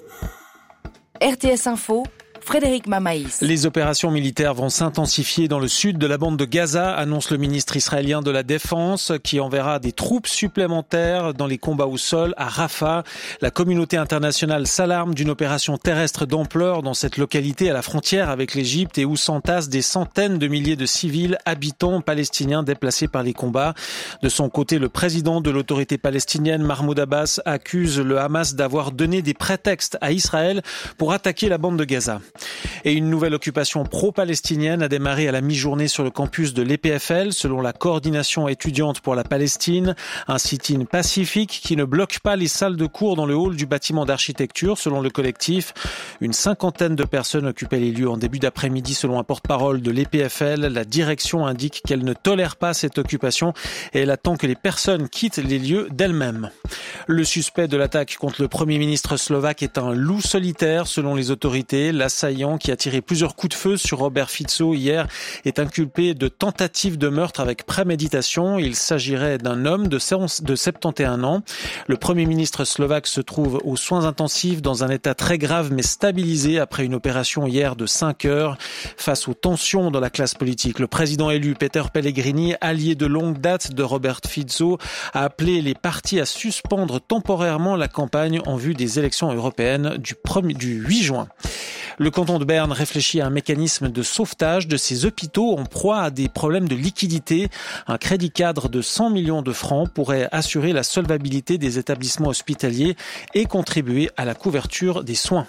RTS Info, Frédéric Mamaïs. Les opérations militaires vont s'intensifier dans le sud de la bande de Gaza, annonce le ministre israélien de la Défense, qui enverra des troupes supplémentaires dans les combats au sol à Rafah. La communauté internationale s'alarme d'une opération terrestre d'ampleur dans cette localité à la frontière avec l'Égypte et où s'entassent des centaines de milliers de civils habitants palestiniens déplacés par les combats. De son côté, le président de l'autorité palestinienne, Mahmoud Abbas, accuse le Hamas d'avoir donné des prétextes à Israël pour attaquer la bande de Gaza. Et une nouvelle occupation pro-palestinienne a démarré à la mi-journée sur le campus de l'EPFL, selon la coordination étudiante pour la Palestine. Un sit-in pacifique qui ne bloque pas les salles de cours dans le hall du bâtiment d'architecture, selon le collectif. Une cinquantaine de personnes occupaient les lieux en début d'après-midi, selon un porte-parole de l'EPFL. La direction indique qu'elle ne tolère pas cette occupation et elle attend que les personnes quittent les lieux d'elles-mêmes. Le suspect de l'attaque contre le Premier ministre slovaque est un loup solitaire, selon les autorités. L'assaillant, qui a tiré plusieurs coups de feu sur Robert Fico hier, est inculpé de tentative de meurtre avec préméditation. Il s'agirait d'un homme de 71 ans. Le Premier ministre slovaque se trouve aux soins intensifs dans un état très grave mais stabilisé après une opération hier de 5 heures. Face aux tensions dans la classe politique, le président élu Peter Pellegrini, allié de longue date de Robert Fico, a appelé les partis à suspendre temporairement la campagne en vue des élections européennes du 8 juin. Le canton de Berne réfléchit à un mécanisme de sauvetage de ses hôpitaux en proie à des problèmes de liquidité. Un crédit cadre de 100 millions de francs pourrait assurer la solvabilité des établissements hospitaliers et contribuer à la couverture des soins.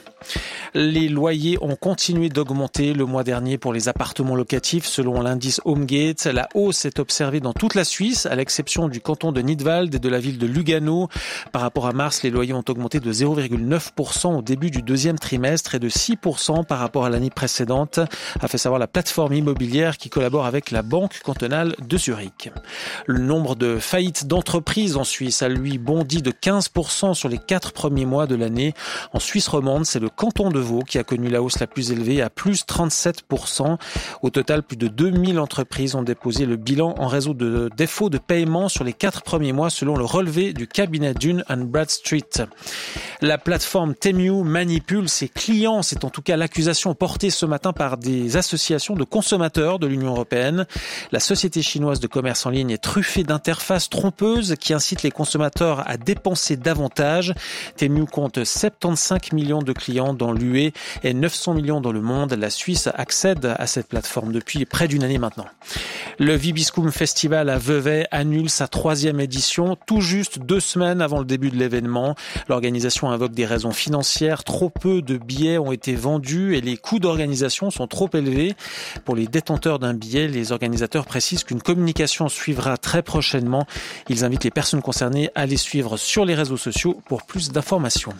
Les loyers ont continué d'augmenter le mois dernier pour les appartements locatifs selon l'indice HomeGate. La hausse est observée dans toute la Suisse, à l'exception du canton de Nidwald et de la ville de Lugano. Par rapport à mars, les loyers ont augmenté de 0,9% au début du deuxième trimestre et de 6% par rapport à l'année précédente, a fait savoir la plateforme immobilière qui collabore avec la Banque cantonale de Zurich. Le nombre de faillites d'entreprises en Suisse a lui bondi de 15% sur les 4 premiers mois de l'année. En Suisse romande, c'est le canton de Vaud qui a connu la hausse la plus élevée à plus 37%. Au total, plus de 2000 entreprises ont déposé le bilan en raison de défauts de paiement sur les 4 premiers mois selon le relevé du cabinet Dun & Bradstreet. La plateforme Temu manipule ses clients. C'est en tout cas l'accusation portée ce matin par des associations de consommateurs de l'Union européenne. La société chinoise de commerce en ligne est truffée d'interfaces trompeuses qui incitent les consommateurs à dépenser davantage. Temu compte 75 millions de clients dans l'UE et 900 millions dans le monde. La Suisse accède à cette plateforme depuis près d'une année maintenant. Le Vibiscum Festival à Vevey annule sa 3e édition, tout juste 2 semaines avant le début de l'événement. L'organisation invoque des raisons financières. Trop peu de billets ont été vendus et les coûts d'organisation sont trop élevés. Pour les détenteurs d'un billet, les organisateurs précisent qu'une communication suivra très prochainement. Ils invitent les personnes concernées à les suivre sur les réseaux sociaux pour plus d'informations.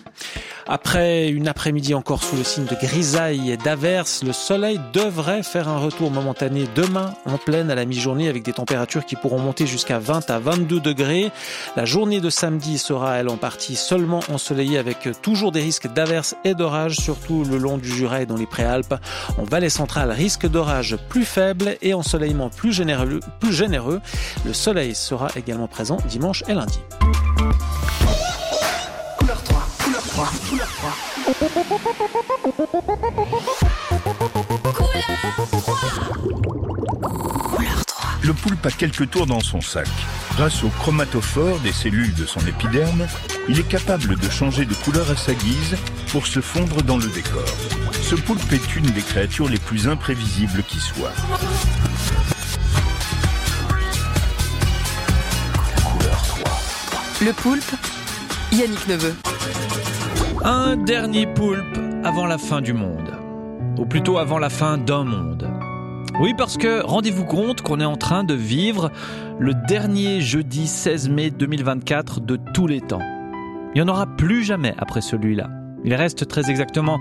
Après une après-midi encore sous le signe de grisaille et d'averses, le soleil devrait faire un retour momentané demain en pleine à la mi-journée avec des températures qui pourront monter jusqu'à 20 à 22 degrés. La journée de samedi sera, elle, en partie seulement ensoleillée avec toujours des risques d'averses et d'orages, surtout le long du Jura et dans les Préalpes. En Valais centrale, risque d'orage plus faible et ensoleillement plus généreux. Le soleil sera également présent dimanche et lundi. Couleur 3, couleur 3, couleur 3. Couleur 3. Le poulpe a quelques tours dans son sac. Grâce au chromatophore des cellules de son épiderme, il est capable de changer de couleur à sa guise pour se fondre dans le décor. Ce poulpe est une des créatures les plus imprévisibles qui soient. Couleur 3. Le poulpe, Yannick Neveu. Un dernier poulpe avant la fin du monde. Ou plutôt avant la fin d'un monde. Oui, parce que rendez-vous compte qu'on est en train de vivre le dernier jeudi 16 mai 2024 de tous les temps. Il n'y en aura plus jamais après celui-là. Il reste très exactement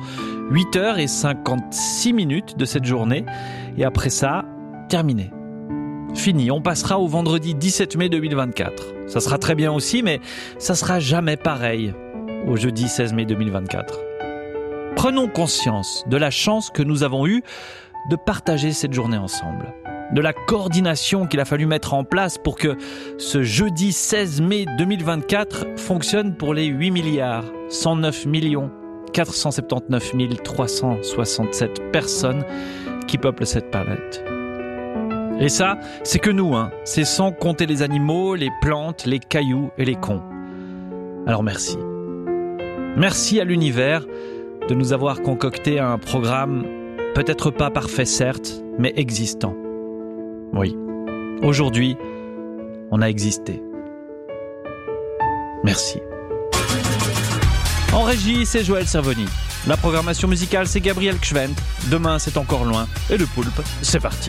8h56 de cette journée. Et après ça, terminé. Fini, on passera au vendredi 17 mai 2024. Ça sera très bien aussi, mais ça sera jamais pareil au jeudi 16 mai 2024. Prenons conscience de la chance que nous avons eue de partager cette journée ensemble, de la coordination qu'il a fallu mettre en place pour que ce jeudi 16 mai 2024 fonctionne pour les 8 milliards 109 millions 479 367 personnes qui peuplent cette planète. Et ça, c'est que nous, c'est sans compter les animaux, les plantes, les cailloux et les cons. Alors merci. Merci à l'univers de nous avoir concocté un programme peut-être pas parfait certes, mais existant. Oui, aujourd'hui, on a existé. Merci. En régie, c'est Joël Cervoni. La programmation musicale, c'est Gabriel Gschwend. Demain, c'est encore loin. Et le poulpe, c'est parti.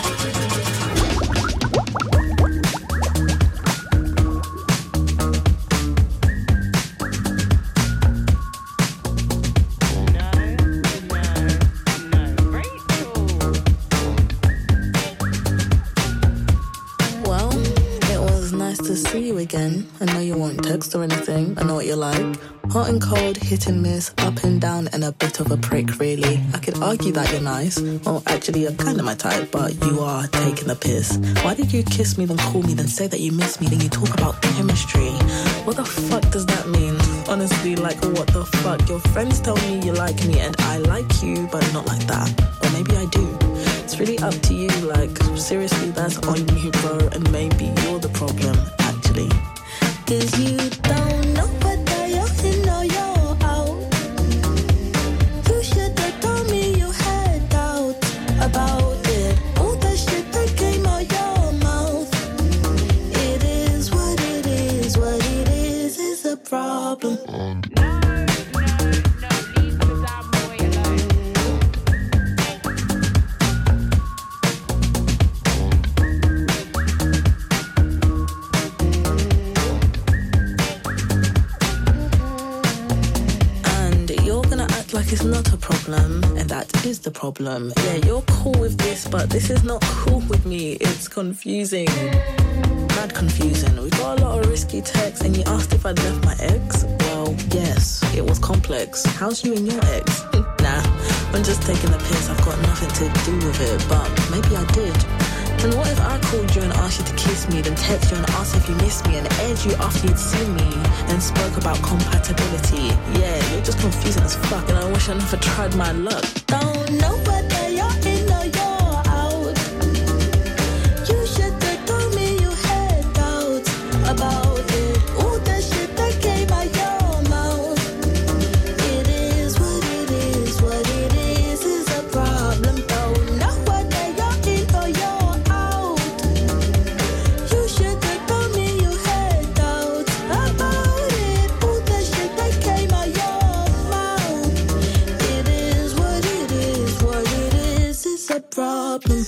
Again. I know you won't text or anything. I know what you're like. Hot and cold, hit and miss, up and down, and a bit of a prick, really. I could argue that you're nice. Well, actually, you're kind of my type, but you are taking the piss. Why did you kiss me, then call me, then say that you miss me, then you talk about chemistry? What the fuck does that mean? Honestly, like, what the fuck? Your friends tell me you like me, and I like you, but not like that. Or maybe I do. It's really up to you, like, seriously, that's on you, bro, and maybe you're the problem, actually. 'Cause you don't know whether you're in or you're out. You should have told me you had doubt about it. All the shit that came out your mouth. It is what it is, what it is a problem. It's not a problem, and that is the problem. Yeah, you're cool with this, but this is not cool with me. It's confusing. Mad confusing. We got a lot of risky texts, and you asked if I'd left my ex. Well, yes, it was complex. How's you and your ex? Nah, I'm just taking the piss. I've got nothing to do with it, but maybe I did. And what if I called you and asked you to kiss me, then text you and asked if you missed me, and aired you after you'd seen me, and spoke about compatibility? Yeah, you're just confusing as fuck, and I wish I never tried my luck. Don't know whether you're in or you're out. You should have told me you had doubts about it. All the shit that came out your mouth. It is what it is, what it is a problem. Don't know whether you're in or you're out. You should have told me you had doubts about it. All the shit that came out your mouth. It is what it is, what it is a problem.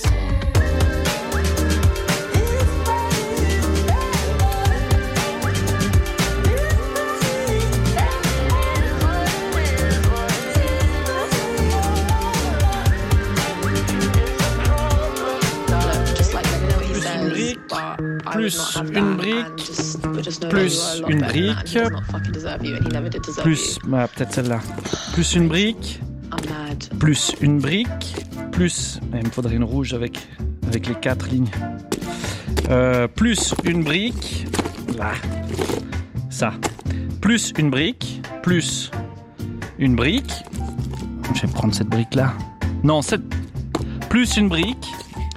Plus une brique, plus une brique, plus, peut-être celle-là, plus une brique, plus une brique, plus, il me faudrait une rouge avec les 4 lignes, plus une brique, là, ça, plus une brique, plus une brique, je vais prendre cette brique-là, non, plus une brique,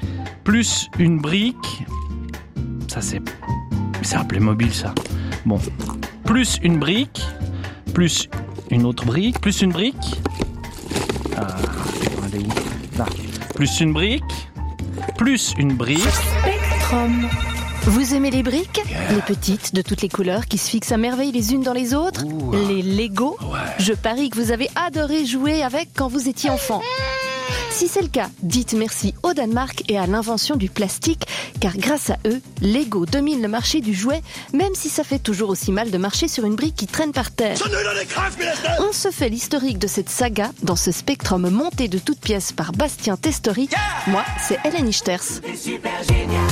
ça c'est un Playmobil ça. Bon, plus une brique, plus une autre brique, plus une brique. Ah, elle est où ? Là. Plus une brique, plus une brique. Spectrum. Vous aimez les briques ? Les petites, de toutes les couleurs, qui se fixent à merveille les unes dans les autres ? Les Lego ? Ouais. Je parie que vous avez adoré jouer avec quand vous étiez enfant. Si c'est le cas, dites merci au Danemark et à l'invention du plastique, car grâce à eux, Lego domine le marché du jouet, même si ça fait toujours aussi mal de marcher sur une brique qui traîne par terre. On se fait l'historique de cette saga dans ce Spectrum monté de toutes pièces par Bastien Testori. Moi, c'est Hélène Ichters. C'est super génial.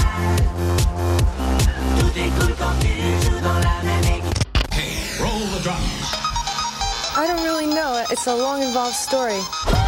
Tout est cool quand tu joues dans la même équipe. Hey, roll the drums. I don't really know. It's a long involved story.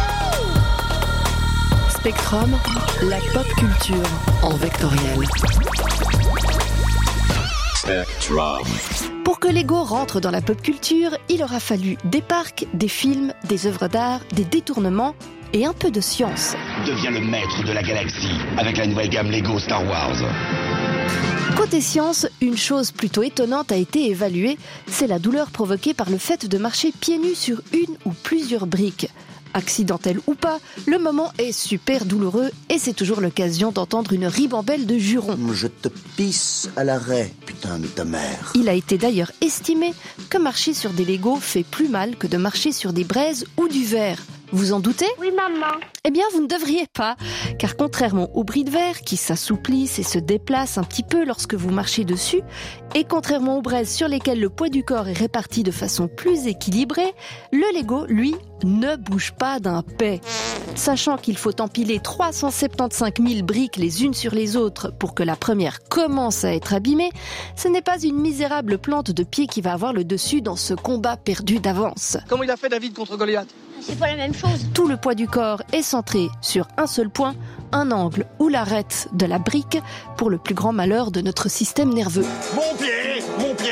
Spectrum, la pop culture en vectoriel. Spectrum. Pour que Lego rentre dans la pop culture, il aura fallu des parcs, des films, des œuvres d'art, des détournements et un peu de science. Deviens le maître de la galaxie avec la nouvelle gamme Lego Star Wars. Côté science, une chose plutôt étonnante a été évaluée, c'est la douleur provoquée par le fait de marcher pieds nus sur une ou plusieurs briques. Accidentel ou pas, le moment est super douloureux et c'est toujours l'occasion d'entendre une ribambelle de jurons. Je te pisse à l'arrêt, putain de ta mère. Il a été d'ailleurs estimé que marcher sur des Legos fait plus mal que de marcher sur des braises ou du verre. Vous en doutez ? Oui, maman. Eh bien, vous ne devriez pas, car contrairement aux bris de verre qui s'assouplissent et se déplacent un petit peu lorsque vous marchez dessus, et contrairement aux braises sur lesquelles le poids du corps est réparti de façon plus équilibrée, le Lego, lui, ne bouge pas d'un pet. Sachant qu'il faut empiler 375 000 briques les unes sur les autres pour que la première commence à être abîmée, ce n'est pas une misérable plante de pied qui va avoir le dessus dans ce combat perdu d'avance. Comment il a fait David contre Goliath ? C'est pas la même chose. Tout le poids du corps est centré sur un seul point, un angle ou l'arête de la brique, pour le plus grand malheur de notre système nerveux. Mon pied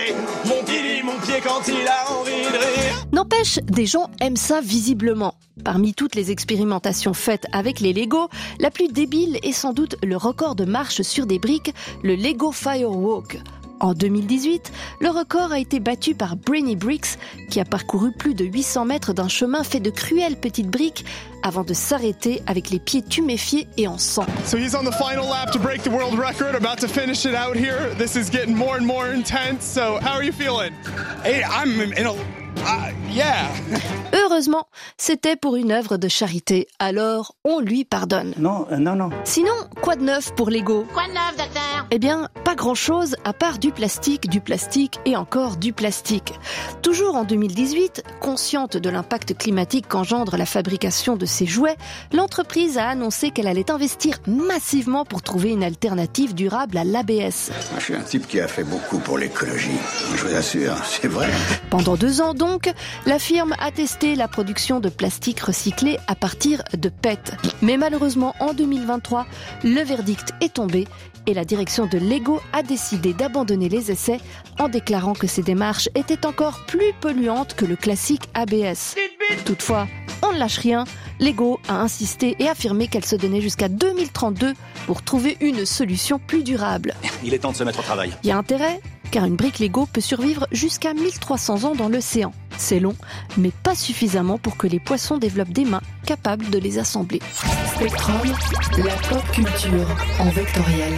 quand il a envie de rire. N'empêche, des gens aiment ça visiblement. Parmi toutes les expérimentations faites avec les Lego, la plus débile est sans doute le record de marche sur des briques, le Lego Firewalk. En 2018, le record a été battu par Brainy Bricks, qui a parcouru plus de 800 mètres d'un chemin fait de cruelles petites briques avant de s'arrêter avec les pieds tuméfiés et en sang. So he's on the final lap to break the world record, about to finish it out here. This is getting more and more intense. So how are you feeling? Hey, I'm in a... yeah. Heureusement, c'était pour une œuvre de charité, alors on lui pardonne. Non. Sinon, quoi de neuf pour Lego ? Quoi de neuf, docteur ? Eh bien, pas grand-chose à part du plastique et encore du plastique. Toujours en 2018, consciente de l'impact climatique qu'engendre la fabrication de ces jouets, l'entreprise a annoncé qu'elle allait investir massivement pour trouver une alternative durable à l'ABS. Je suis un type qui a fait beaucoup pour l'écologie, je vous assure, c'est vrai. Pendant 2 ans donc, la firme a testé la production de plastique recyclé à partir de PET. Mais malheureusement, en 2023, le verdict est tombé et la direction de Lego a décidé d'abandonner les essais en déclarant que ces démarches étaient encore plus polluantes que le classique ABS. Toutefois, on ne lâche rien. Lego a insisté et affirmé qu'elle se donnait jusqu'à 2032 pour trouver une solution plus durable. Il est temps de se mettre au travail. Il y a intérêt, car une brique Lego peut survivre jusqu'à 1300 ans dans l'océan. C'est long, mais pas suffisamment pour que les poissons développent des mains capables de les assembler. Spectrum, la pop culture en vectoriel.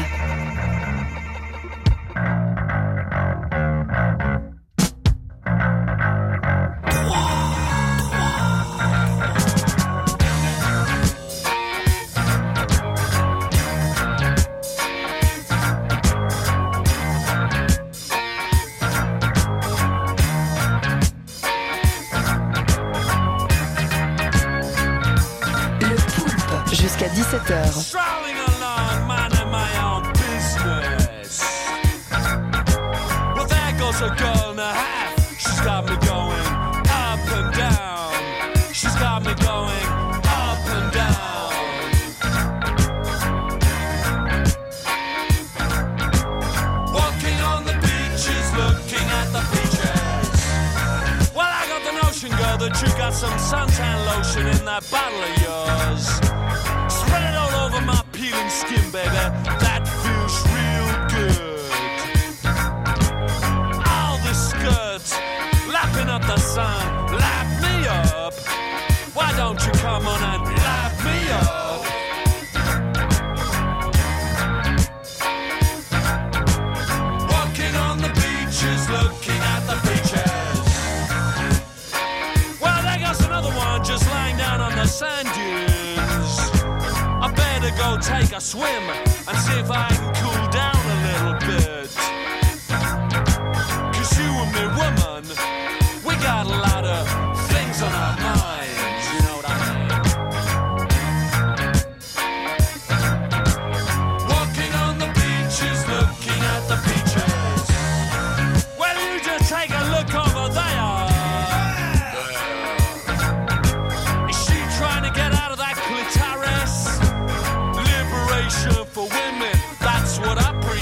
Jusqu'à 17h. That you got some suntan lotion in that bottle of yours. Spread it all over my peeling skin, baby. That feels real good. All the skirts, lapping up the sun, lap me up. Why don't you come on and lap me up? Walking on the beaches, looking at the beaches. Another one just lying down on the sand dunes. I better go take a swim and see if I can cool down a little bit. 'Cause you and me, woman, we got a lot of things on our minds, you know what I mean? Walking on the beaches, looking at the beaches. Well, you just take a look over there. For women, that's what I preach.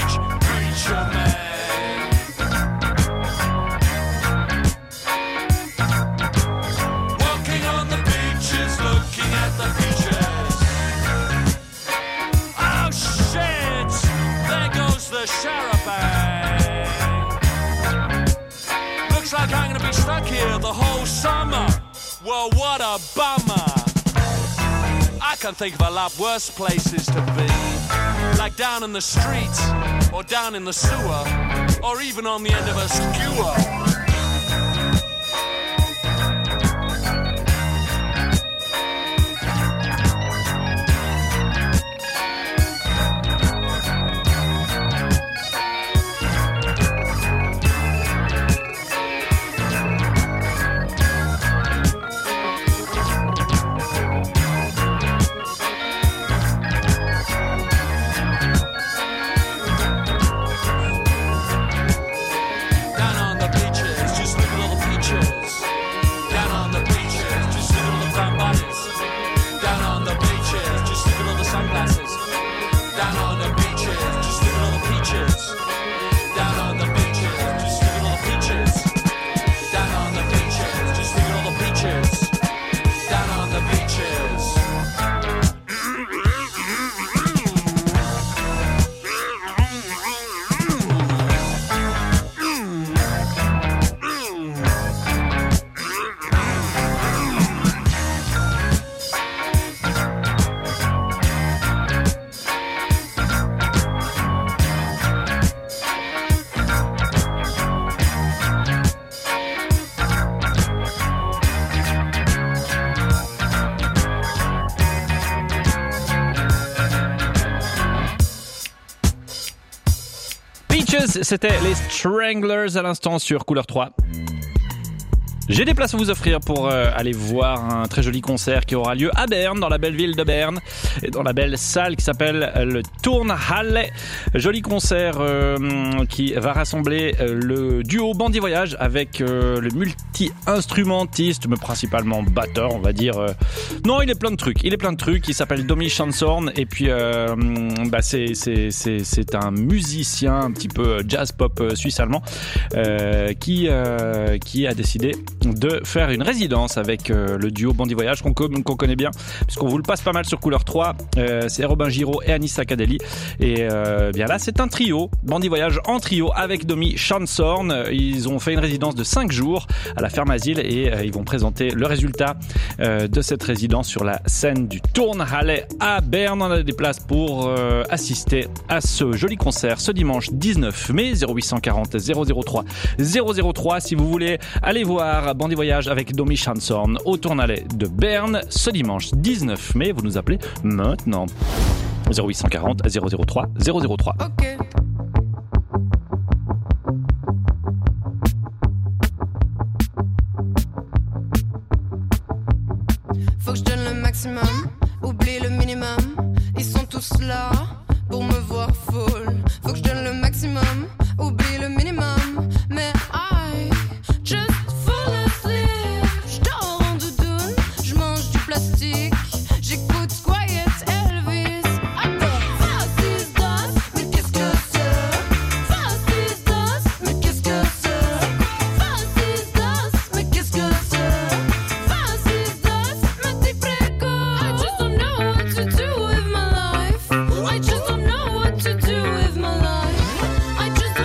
stuck here the whole summer. Well, what a bummer. I can think of a lot worse places to be, like down in the street, or down in the sewer, or even on the end of a skewer. C'était les Stranglers à l'instant sur Couleur 3. J'ai des places à vous offrir pour aller voir un très joli concert qui aura lieu à Berne, dans la belle ville de Berne, et dans la belle salle qui s'appelle le Turnhalle. Joli concert qui va rassembler le duo Bandit Voyage avec le multi-instrumentiste, mais principalement batteur, on va dire. Non, il est plein de trucs. Il s'appelle Domi Chanshorn et puis c'est un musicien un petit peu jazz pop suisse-allemand qui a décidé de faire une résidence avec le duo Bandit Voyage qu'on connaît bien puisqu'on vous le passe pas mal sur Couleur 3. C'est Robin Giraud et Anis Sakadeli et bien là c'est un trio, Bandit Voyage en trio avec Domi Chanshorn. Ils ont fait une résidence de 5 jours à la Ferme Asile et ils vont présenter le résultat de cette résidence sur la scène du Turnhalle à Berne. On a des places pour assister à ce joli concert ce dimanche 19 mai. 0840 003 003 si vous voulez aller voir Bandit Voyage avec Domi Chanshorn au Turnhalle de Berne ce dimanche 19 mai. Vous nous appelez maintenant 0840 003 003. Ok. Faut que je donne le maximum, oublie le minimum. Ils sont tous là pour me voir folle. Faut que je donne le maximum, oublie le minimum. Mais I just fall asleep. J'dors en doudoune, j'mange du plastique. J'écoute Quiet Elvis. Attends, fast is das, mais qu'est-ce que c'est? Fast is das, mais qu'est-ce que c'est? Fast is das, mais qu'est-ce que c'est? Fast is das, mais t'es précoce. I just don't know what to do with my life. I just don't know what to do with my life. I just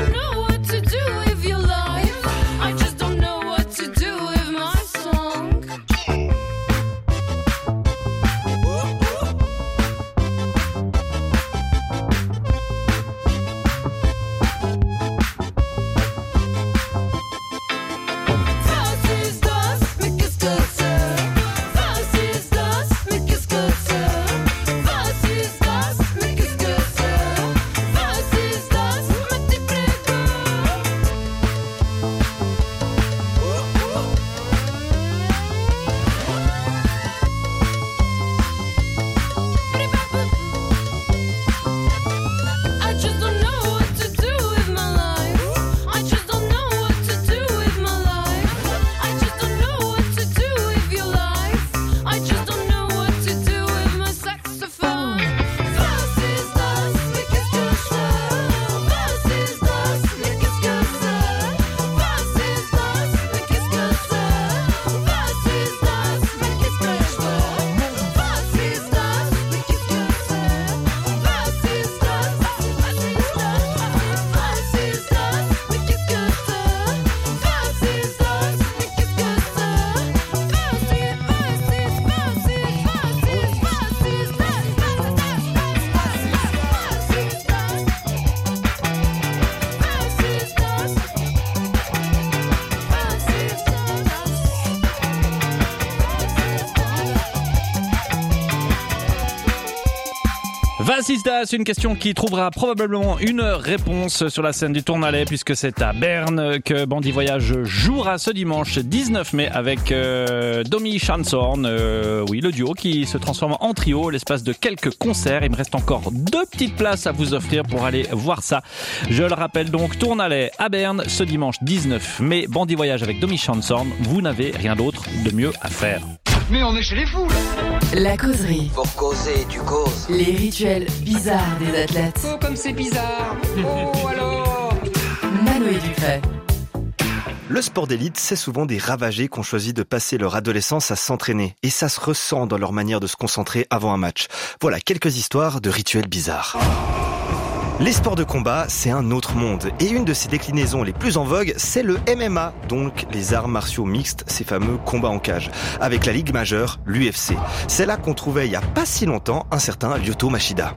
Vasistas, une question qui trouvera probablement une réponse sur la scène du Tournalet puisque c'est à Berne que Bandit Voyage jouera ce dimanche 19 mai avec Domi Chanshorn, oui le duo qui se transforme en trio l'espace de quelques concerts. Il me reste encore 2 petites places à vous offrir pour aller voir ça. Je le rappelle donc, Tournalet à Berne ce dimanche 19 mai, Bandit Voyage avec Domi Chanshorn, vous n'avez rien d'autre de mieux à faire. Mais on est chez les fous, là. La causerie. Pour causer, tu causes. Les rituels bizarres des athlètes. Oh, comme c'est bizarre. Oh, alors. Manoé Dufay. Le sport d'élite, c'est souvent des ravagés qui ont choisi de passer leur adolescence à s'entraîner. Et ça se ressent dans leur manière de se concentrer avant un match. Voilà quelques histoires de rituels bizarres. Les sports de combat, c'est un autre monde. Et une de ses déclinaisons les plus en vogue, c'est le MMA, donc les arts martiaux mixtes, ces fameux combats en cage, avec la ligue majeure, l'UFC. C'est là qu'on trouvait il y a pas si longtemps un certain Lyoto Machida.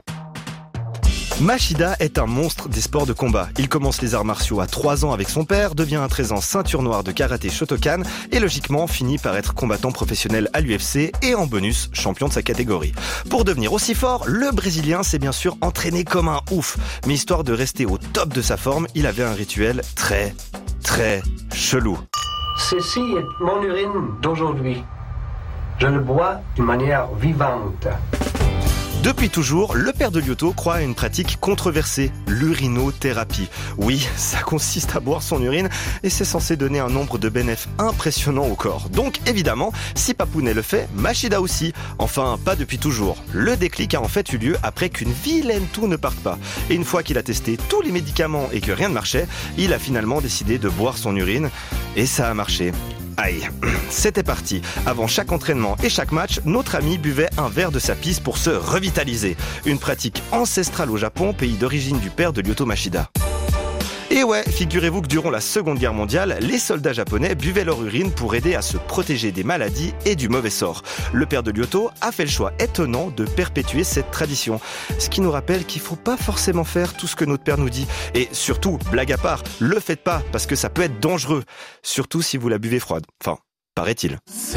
Machida est un monstre des sports de combat. Il commence les arts martiaux à 3 ans avec son père, devient à 13 ans ceinture noire de karaté Shotokan et logiquement finit par être combattant professionnel à l'UFC et en bonus champion de sa catégorie. Pour devenir aussi fort, le Brésilien s'est bien sûr entraîné comme un ouf. Mais histoire de rester au top de sa forme, il avait un rituel très chelou. Ceci est mon urine d'aujourd'hui. Je le bois d'une manière vivante. Depuis toujours, le père de Lyoto croit à une pratique controversée, l'urinothérapie. Oui, ça consiste à boire son urine et c'est censé donner un nombre de bénéfices impressionnants au corps. Donc évidemment, si Papounet le fait, Machida aussi. Enfin, pas depuis toujours. Le déclic a en fait eu lieu après qu'une vilaine toux ne parte pas. Et une fois qu'il a testé tous les médicaments et que rien ne marchait, il a finalement décidé de boire son urine et ça a marché. Aïe, c'était parti. Avant chaque entraînement et chaque match, notre ami buvait un verre de sa pisse pour se revitaliser. Une pratique ancestrale au Japon, pays d'origine du père de Lyoto Machida. Et ouais, figurez-vous que durant la Seconde Guerre mondiale, les soldats japonais buvaient leur urine pour aider à se protéger des maladies et du mauvais sort. Le père de Lyoto a fait le choix étonnant de perpétuer cette tradition. Ce qui nous rappelle qu'il faut pas forcément faire tout ce que notre père nous dit. Et surtout, blague à part, le faites pas parce que ça peut être dangereux. Surtout si vous la buvez froide. Enfin, paraît-il.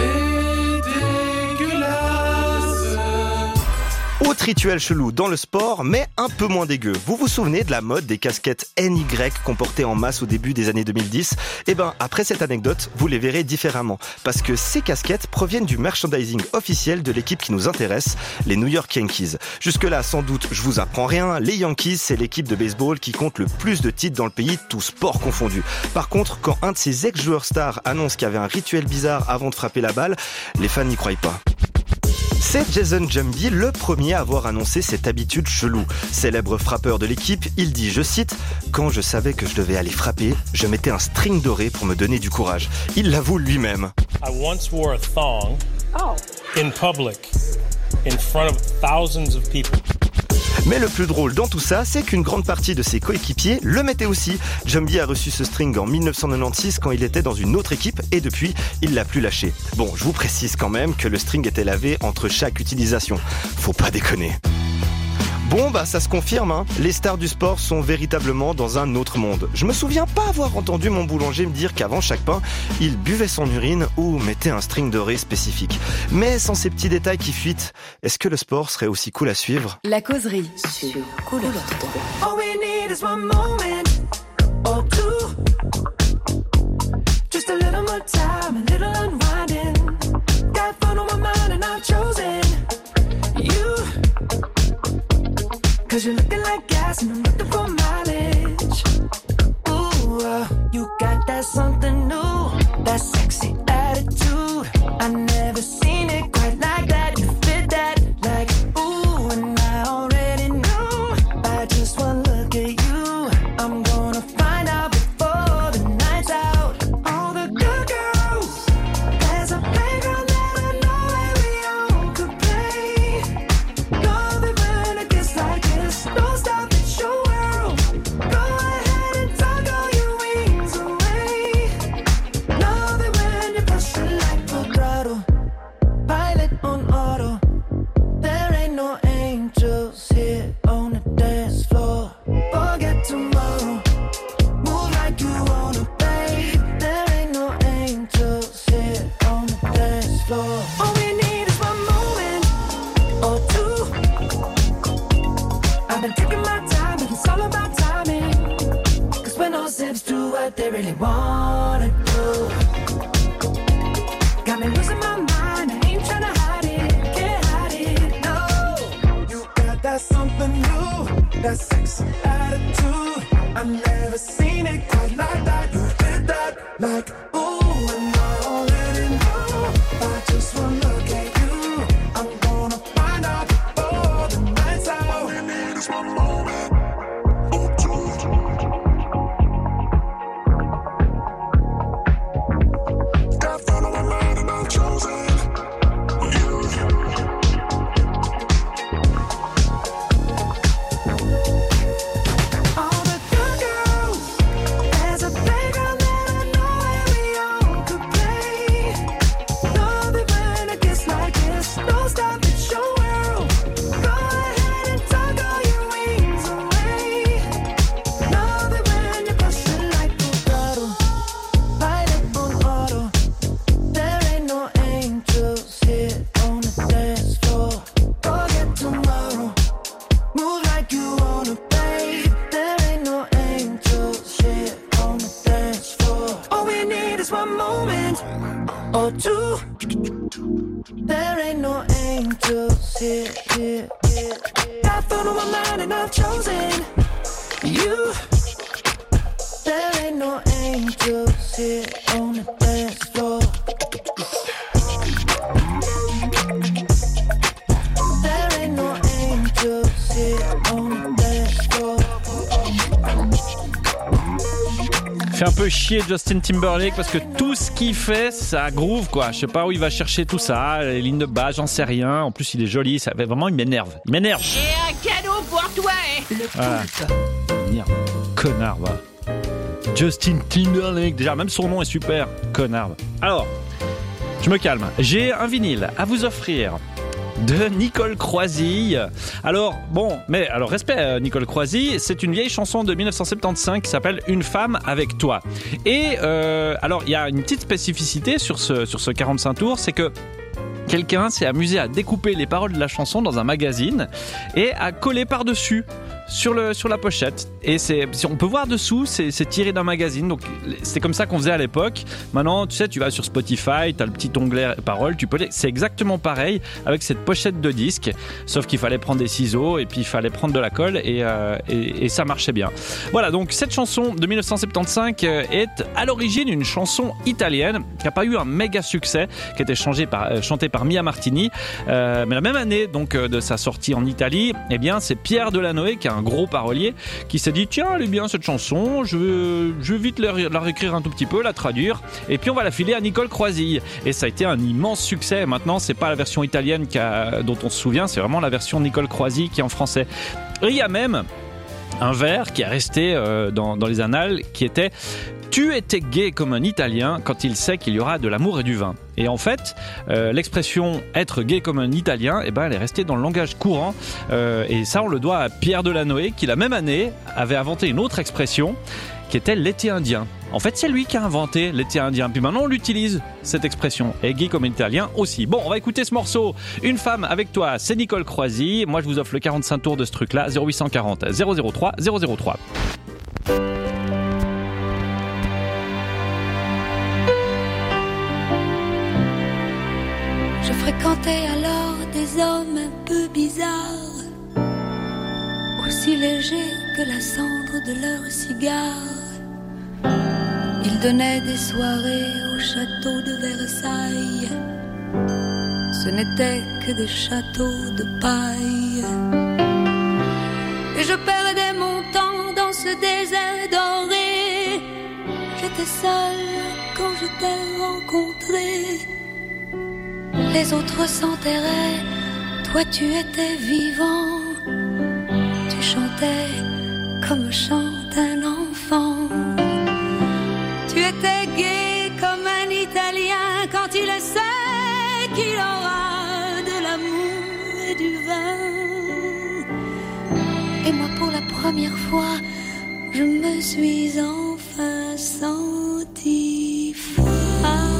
Autre rituel chelou dans le sport, mais un peu moins dégueu. Vous vous souvenez de la mode des casquettes NY qu'on portait en masse au début des années 2010 ? Eh ben, après cette anecdote, vous les verrez différemment. Parce que ces casquettes proviennent du merchandising officiel de l'équipe qui nous intéresse, les New York Yankees. Jusque-là, sans doute, je vous apprends rien. Les Yankees, c'est l'équipe de baseball qui compte le plus de titres dans le pays, tous sports confondus. Par contre, quand un de ses ex-joueurs stars annonce qu'il y avait un rituel bizarre avant de frapper la balle, les fans n'y croient pas. C'est Jason Giambi le premier à avoir annoncé cette habitude chelou. Célèbre frappeur de l'équipe, il dit, je cite, « Quand je savais que je devais aller frapper, je mettais un string doré pour me donner du courage. » Il l'avoue lui-même. I once wore a thong in public, in front of thousands of people. Mais le plus drôle dans tout ça, c'est qu'une grande partie de ses coéquipiers le mettaient aussi. Giambi a reçu ce string en 1996 quand il était dans une autre équipe et depuis, il l'a plus lâché. Bon, je vous précise quand même que le string était lavé entre chaque utilisation. Faut pas déconner. Bon, bah ça se confirme, hein. Les stars du sport sont véritablement dans un autre monde. Je me souviens pas avoir entendu mon boulanger me dire qu'avant chaque pain, il buvait son urine ou mettait un string doré spécifique. Mais sans ces petits détails qui fuitent, est-ce que le sport serait aussi cool à suivre ? La causerie sur Couleur 3. All we need is one moment or two. Just a little more time, a little unwinding. Got fun on my mind and I've chosen you. 'Cause you're looking like gas and I'm looking for mileage. Ooh, you got that something new, that sexy attitude. I never seen it quite like that. You fit that like ooh, and I already know by just one look at you. I'm gonna find out before the night's out. All the good girls, there's a playground that I know where we all could play. Love it when it gets like this. Don't stop, it's your world. what they really wanna do. Got me losing my mind, I ain't tryna hide it, can't hide it, no. You got that something new, that sexy attitude. I've never seen it quite like that. You did that like, ooh, and I already know. I just wanna look at you. I'm gonna find out before the night's out. All we need is one moment. Fait un peu chier Justin Timberlake parce que tout ce qu'il fait, ça groove quoi. Je sais pas où il va chercher tout ça, les lignes de base, j'en sais rien. En plus, il est joli, ça fait vraiment, il m'énerve. Il m'énerve. J'ai un cadeau pour toi. Le Merde, connard va. Justin Timberlake, déjà même son nom est super, connard. Alors, je me calme. J'ai un vinyle à vous offrir de Nicole Croisille. Alors, respect Nicole Croisille, c'est une vieille chanson de 1975 qui s'appelle Une femme avec toi. Et alors, il y a une petite spécificité sur ce 45 tours, c'est que quelqu'un s'est amusé à découper les paroles de la chanson dans un magazine et à coller par-dessus sur la pochette. Et on peut voir dessous, c'est tiré d'un magazine. Donc c'est comme ça qu'on faisait à l'époque. Maintenant, tu sais, tu vas sur Spotify, t'as le petit onglet paroles, c'est exactement pareil avec cette pochette de disque, sauf qu'il fallait prendre des ciseaux et puis il fallait prendre de la colle et ça marchait bien. Voilà, donc cette chanson de 1975 est à l'origine une chanson italienne qui n'a pas eu un méga succès, qui a été chantée par Mia Martini, mais la même année donc de sa sortie en Italie, eh bien c'est Pierre Delanoë, qui est un gros parolier, qui s'est dit tiens, elle est bien cette chanson, je vais vite la réécrire un tout petit peu, la traduire, et puis on va la filer à Nicole Croisille. Et ça a été un immense succès. Maintenant, c'est pas la version italienne dont on se souvient, c'est vraiment la version Nicole Croisille qui est en français. Et il y a même un vers qui est resté dans les annales, qui était « Tu étais gai comme un Italien quand il sait qu'il y aura de l'amour et du vin ». Et en fait, l'expression « être gai comme un Italien », elle est restée dans le langage courant. Et ça, on le doit à Pierre Delanoë, qui la même année avait inventé une autre expression qui était l'été indien. En fait, c'est lui qui a inventé l'été indien. Puis maintenant, on l'utilise, cette expression. Et gay comme un Italien aussi. Bon, on va écouter ce morceau. Une femme avec toi, c'est Nicole Croisille. Moi, je vous offre le 45 tours de ce truc-là. 0840 003 003. Je fréquentais alors des hommes un peu bizarres, aussi légers que la cendre de leurs cigares. Ils donnaient des soirées au château de Versailles. Ce n'étaient que des châteaux de paille. Et je perdais mon temps dans ce désert doré. J'étais seule quand je t'ai rencontré. Les autres s'enterraient, toi tu étais vivant. Tu chantais comme chante un enfant. Tu étais gai comme un Italien quand il sait qu'il aura de l'amour et du vin. Et moi pour la première fois, je me suis enfin sentie femme.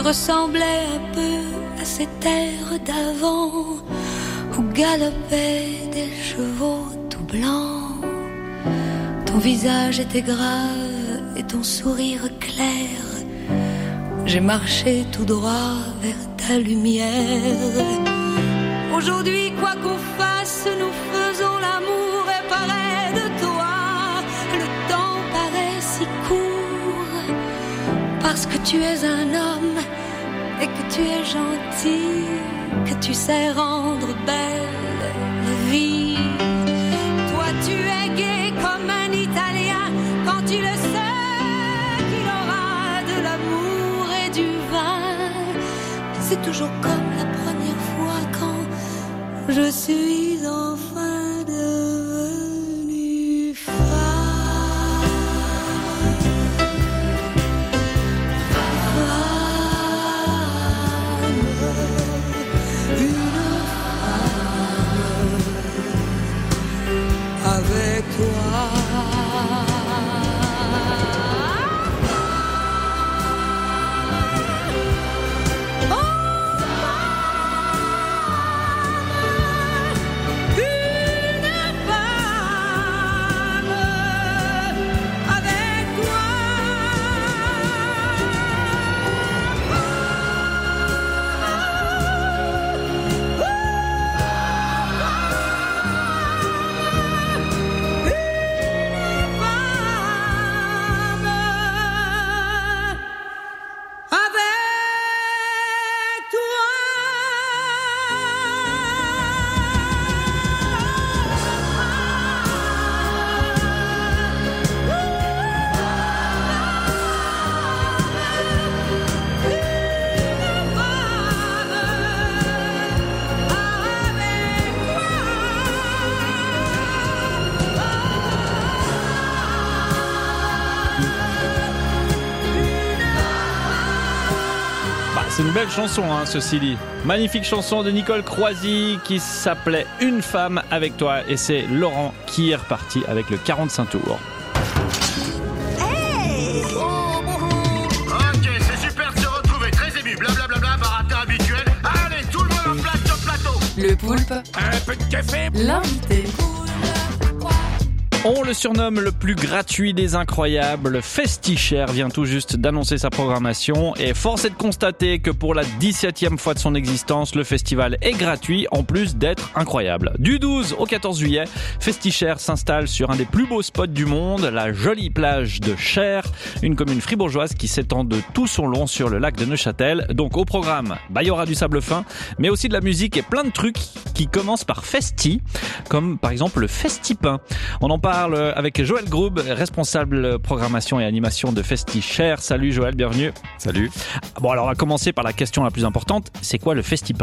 ressemblais un peu à ces terres d'avant où galopaient des chevaux tout blancs. Ton visage était grave et ton sourire clair. J'ai marché tout droit vers ta lumière. Aujourd'hui, quoi qu'on fasse, nous faisons l'amour et pareil de toi. Le temps paraît si court parce que tu es un homme et que tu es gentil, que tu sais rendre belle la vie. Toi, tu es gai comme un Italien quand tu le sais qu'il aura de l'amour et du vin. C'est toujours comme la première fois quand je suis enfin devenue femme. Avec toi. C'est une belle chanson, hein, ceci dit. Magnifique chanson de Nicole Croisy qui s'appelait Une femme avec toi. Et c'est Laurent qui est reparti avec le 45 tours. Hey ok, c'est super de se retrouver, très ému, blablabla, baratin habituel. Allez, tout le monde en place sur le plateau. Le poulpe, Un peu de café. l'invité. On le surnomme le plus gratuit des incroyables. Festichère vient tout juste d'annoncer sa programmation et force est de constater que pour la 17e fois de son existence, le festival est gratuit en plus d'être incroyable. Du 12 au 14 juillet, Festichère s'installe sur un des plus beaux spots du monde, la jolie plage de Cher, une commune fribourgeoise qui s'étend de tout son long sur le lac de Neuchâtel. Donc au programme, il y aura du sable fin, mais aussi de la musique et plein de trucs qui commencent par festi, comme par exemple le Festipin. On en parle avec Joël Groub, responsable programmation et animation de Festichère. Salut Joël, bienvenue. Salut. Bon, alors on va commencer par la question la plus importante. C'est quoi le Festipin ?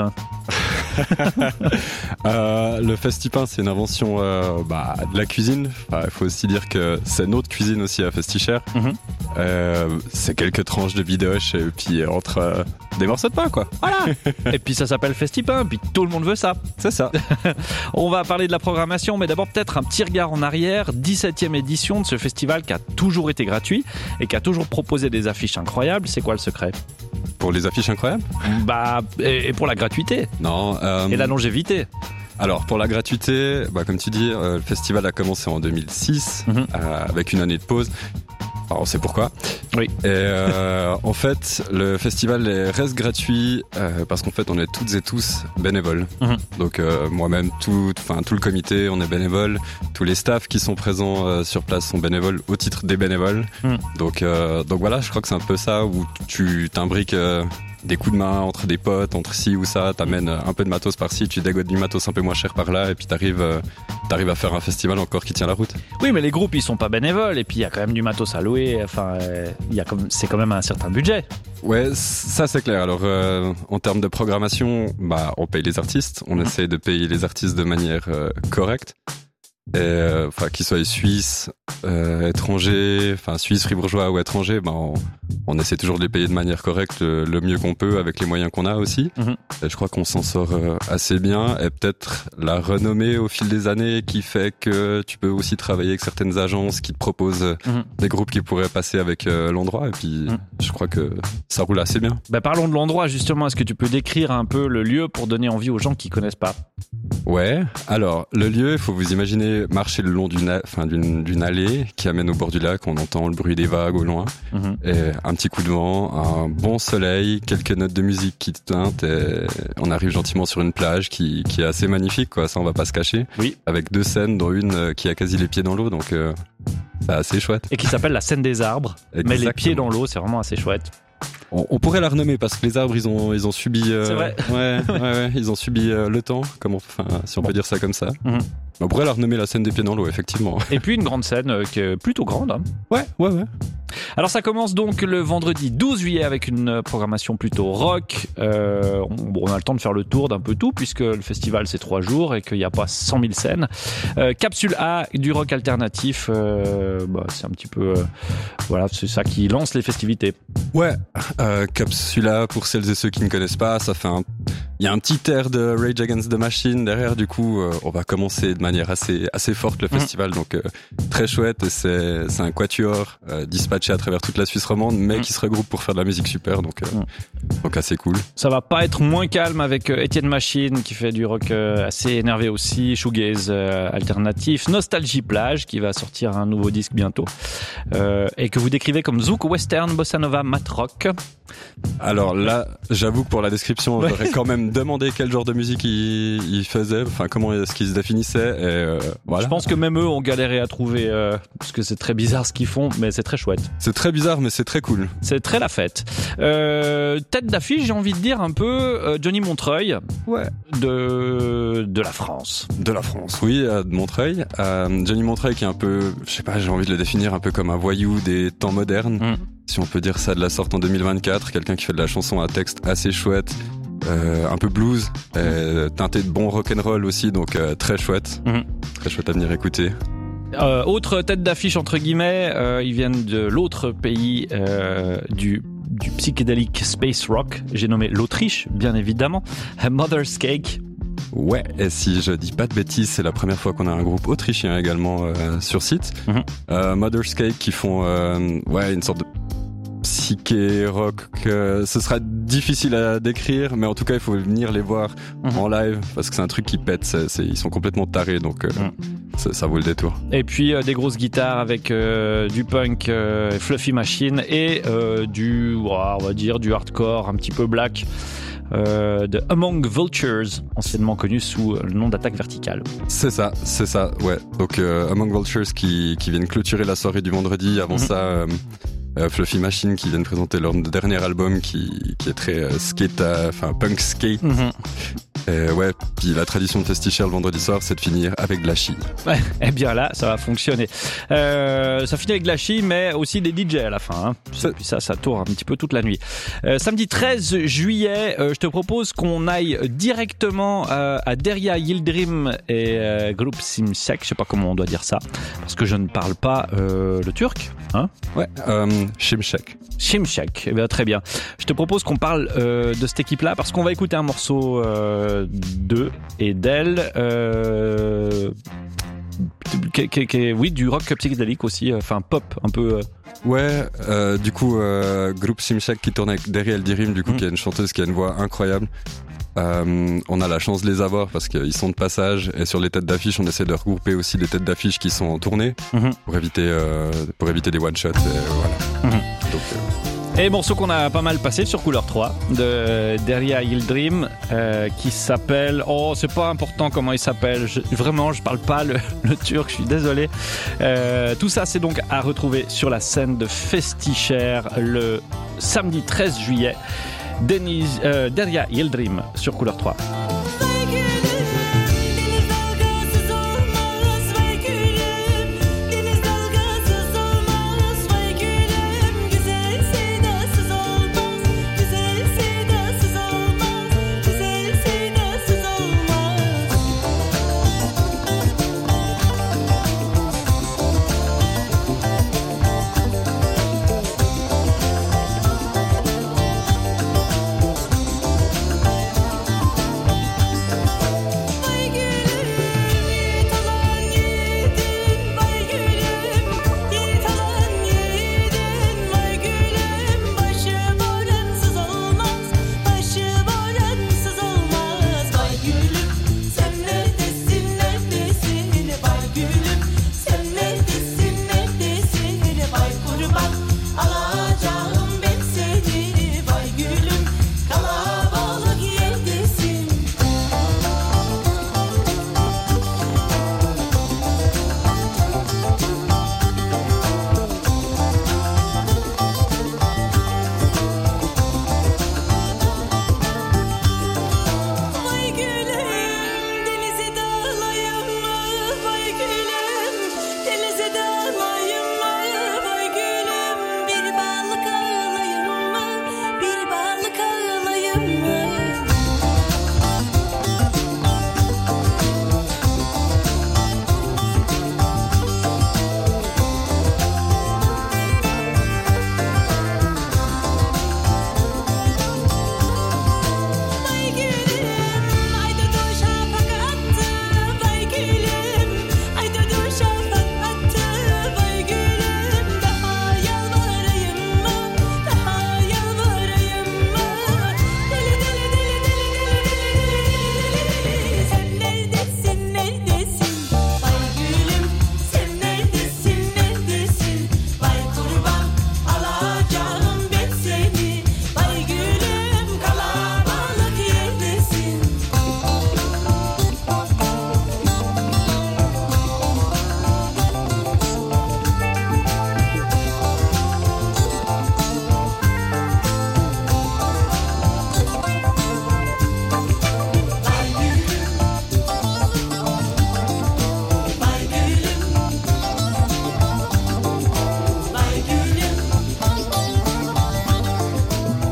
Le Festipin, c'est une invention de la cuisine. Il faut aussi dire que c'est notre cuisine aussi à Festichère. C'est quelques tranches de bidoche et puis entre des morceaux de pain, quoi. Voilà. Et puis ça s'appelle Festipin, puis tout le monde veut ça. C'est ça. On va parler de la programmation, mais d'abord peut-être un petit regard en arrière. 17e édition de ce festival qui a toujours été gratuit et qui a toujours proposé des affiches incroyables. C'est quoi le secret ? Pour les affiches incroyables ? Et pour la gratuité. Non. Et la longévité. Alors pour la gratuité, comme tu dis, le festival a commencé en 2006 avec une année de pause. Alors on sait pourquoi. Oui. Et en fait, le festival reste gratuit parce qu'en fait, on est toutes et tous bénévoles. Donc moi-même, tout le comité, on est bénévoles. Tous les staffs qui sont présents sur place sont bénévoles au titre des bénévoles. Donc voilà, je crois que c'est un peu ça où tu t'imbriques des coups de main entre des potes, entre ci ou ça, t'amènes un peu de matos par-ci, tu dégotes du matos un peu moins cher par-là, et puis t'arrives à faire un festival encore qui tient la route. Oui, mais les groupes, ils sont pas bénévoles, et puis il y a quand même du matos à louer, c'est quand même un certain budget. Ouais, ça c'est clair. Alors, en termes de programmation, on paye les artistes, on essaie de payer les artistes de manière correcte. Qu'ils soient suisses, étrangers, suisses, fribourgeois ou étrangers, on on essaie toujours de les payer de manière correcte, le mieux qu'on peut avec les moyens qu'on a aussi. Et je crois qu'on s'en sort assez bien. Et peut-être la renommée au fil des années qui fait que tu peux aussi travailler avec certaines agences qui te proposent des groupes qui pourraient passer avec l'endroit. Et puis je crois que ça roule assez bien. Parlons de l'endroit justement. Est-ce que tu peux décrire un peu le lieu pour donner envie aux gens qui connaissent pas? Ouais. Alors le lieu, il faut vous imaginer marcher le long d'une allée qui amène au bord du lac. On entend le bruit des vagues au loin. Et un petit coup de vent, un bon soleil, quelques notes de musique qui teintent et on arrive gentiment sur une plage qui est assez magnifique, quoi. Ça, on va pas se cacher. Oui. Avec 2 scènes, dont une qui a quasi les pieds dans l'eau, donc c'est assez chouette. Et qui s'appelle la scène des arbres. Exactement. Mais les pieds dans l'eau, c'est vraiment assez chouette. On pourrait la renommer parce que les arbres, ils ont subi. C'est vrai. Ouais, ils ont subi le temps, si on peut dire ça comme ça. On pourrait la renommer la scène des pieds dans l'eau, effectivement. Et puis une grande scène qui est plutôt grande. Hein. Ouais. Alors ça commence donc le vendredi 12 juillet avec une programmation plutôt rock. On a le temps de faire le tour d'un peu tout puisque le festival c'est 3 jours et qu'il n'y a pas 100 000 scènes. Capsule A du rock alternatif, c'est un petit peu... c'est ça qui lance les festivités. Ouais, Capsule A, pour celles et ceux qui ne connaissent pas, ça fait il y a un petit air de Rage Against the Machine derrière, du coup on va commencer de manière assez forte le festival, donc très chouette. Et c'est un quatuor dispatché à travers toute la Suisse romande, mais qui se regroupe pour faire de la musique super, donc assez cool. Ça va pas être moins calme avec Étienne Machine qui fait du rock assez énervé aussi, shoegaze alternatif, Nostalgie Plage qui va sortir un nouveau disque bientôt et que vous décrivez comme zouk, western, bossa nova, mat rock. Alors là, j'avoue que pour la description, j'aurais quand même demandé quel genre de musique il faisait, comment est-ce qu'il se définissait. Et voilà. Je pense que même eux ont galéré à trouver, parce que c'est très bizarre ce qu'ils font, mais c'est très chouette. C'est très bizarre, mais c'est très cool. C'est très la fête. Tête d'affiche, j'ai envie de dire un peu Johnny Montreuil. Ouais. De la France. De la France, oui, de Montreuil. Johnny Montreuil qui est un peu, je sais pas, j'ai envie de le définir un peu comme un voyou des temps modernes. Si on peut dire ça, de la sorte en 2024. Quelqu'un qui fait de la chanson à texte assez chouette. Un peu blues, teinté de bon rock'n'roll aussi, donc très chouette. Très chouette à venir écouter. Autre tête d'affiche entre guillemets, ils viennent de l'autre pays du psychédélique space rock, j'ai nommé l'Autriche bien évidemment, Mother's Cake. Ouais, et si je dis pas de bêtises, c'est la première fois qu'on a un groupe autrichien également sur site. Mother's Cake qui font une sorte de psyché rock, ce sera difficile à décrire, mais en tout cas il faut venir les voir en live parce que c'est un truc qui pète, ils sont complètement tarés, donc ça vaut le détour. Et puis des grosses guitares avec du punk, Fluffy Machine et on va dire du hardcore un petit peu black, de Among Vultures, anciennement connu sous le nom d'Attaque Verticale. C'est ça, ouais. Donc Among Vultures qui viennent clôturer la soirée du vendredi. Avant ça, Fluffy Machine qui viennent présenter leur dernier album qui est très punk skate. Puis la tradition de Festichère le vendredi soir, c'est de finir avec de la chi. Ouais, et bien là, ça va fonctionner. Ça finit avec de la chi, mais aussi des DJ à la fin. Puis ça tourne un petit peu toute la nuit. Samedi 13 juillet, je te propose qu'on aille directement à Derya Yildirim et groupe Şimşek. Je sais pas comment on doit dire ça, parce que je ne parle pas le turc. Şimşek. Eh bien, très bien. Je te propose qu'on parle de cette équipe-là parce qu'on va écouter un morceau d'eux et d'elle. Du rock psychédélique aussi, pop un peu. Du coup, groupe Şimşek qui tourne avec Derya Yildirim, du coup, qui est une chanteuse qui a une voix incroyable. On a la chance de les avoir parce qu'ils sont de passage, et sur les têtes d'affiche on essaie de regrouper aussi des têtes d'affiche qui sont en tournée pour éviter des one shots, Et morceau qu'on a pas mal passé sur Couleur 3 de Derya Yildirim qui s'appelle, c'est pas important comment il s'appelle, je parle pas le turc, je suis désolé. Tout ça c'est donc à retrouver sur la scène de Festichère le samedi 13 juillet. Derya Yildirim sur Couleur 3.